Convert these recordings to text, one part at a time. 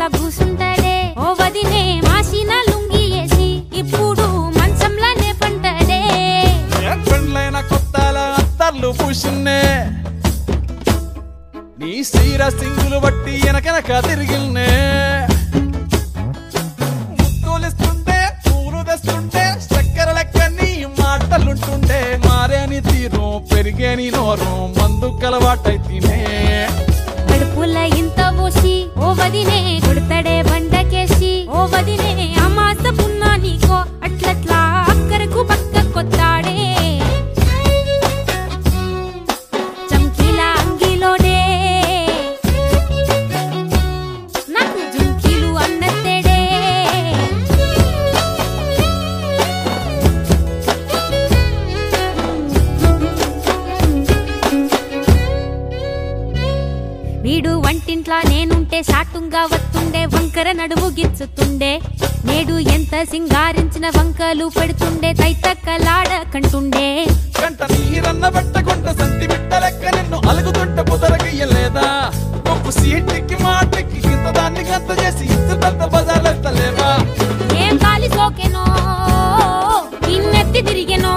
కూసుంటాడే ఓ వదినే మాసిన లుంగి వేసి ఇప్పుడు మంచంలానే పంటాడే పెండ్లైన కొత్తాల అత్తర్లు పూసిన్నే నీ సీర సింగులు బట్టి వెనకనక తిరిగిల్నే ముత్తులిస్తుంటే పూలు తెస్తుంటే చక్కెర లెక్క నీ మాటలుంటుండే మారేని తీరు పెరిగేని నోరు మందు కలవాటైతేనే కడుపుల ఇంత పోసి ఓ వదినే కొడతాడే బండకేసి ఓ వదినే అమాస పున్నా నీకో అట్లట్లా అక్కరకు పక్క కొత్తాడే చంకీలా అంగిలోడే నాకు జుంకీలు అన్నత్తేడే వీడు వంటింట్లా నేనుంటే సాటుంగా వస్తుండే వంకర నడుము గిచ్చుతుండే నేడు ఎంత సింగారించిన వంకలు పెడుతుండే తైతక్కలాడ కంటుండే కంట నీరన్న బట్టకుంట సంతి బిట్ట లెక్క నిన్ను అలుగుతుంటే పుదరగయ్యలేదా గొప్ప సీటికి మాటకి ఇంత దాన్ని గంత చేసి ఇద్దరు బజార్లెత్తలేవా ఏం గాలి సోకెనో ఇన్నెత్తి తిరిగెనో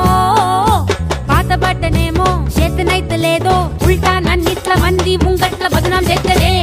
పాతబడ్డనేమో చేతనైతే లేదో ఉల్టా నన్నిట్ల మంది ముంగట్ల బదనాం చేస్తలే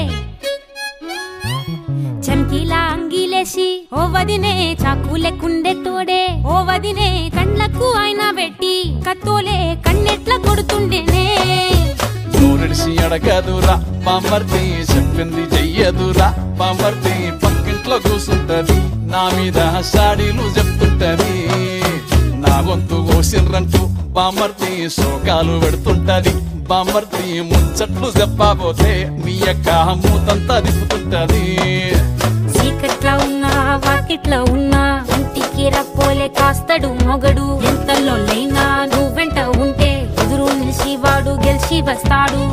చంకీలా అంగిలేసి ఓ వదినే చాకు లెక్కుండే తోడే ఓ వదినే కండ్లకు ఆయన పెట్టి కత్తోలే కన్నెట్ల కొడుతుండేనే నూరిడిసి అడగదురా పాంబర్తి చెప్పింది చెయ్యదురా పాంబర్తి పక్కింట్లో కూసుంటది నా మీద సాడీలు చెప్తుంటది నా గొంతు కోసిర్రంటూ బామర్తి శోకాలు పెడుతుంటది బామర్తి ముచ్చట్లు చెప్పబోతే మీ యొక్క మూతంతా దిప్పుతుంటది చీకట్లా ఉన్నా వాకిట్లా ఉన్నా ఇంటికి రప్పోలే కాస్తడు మొగడు ఎంతలో లైనా నువ్వెంట ఉంటే ఎదురు నిలిచి వాడు గెలిచి వస్తాడు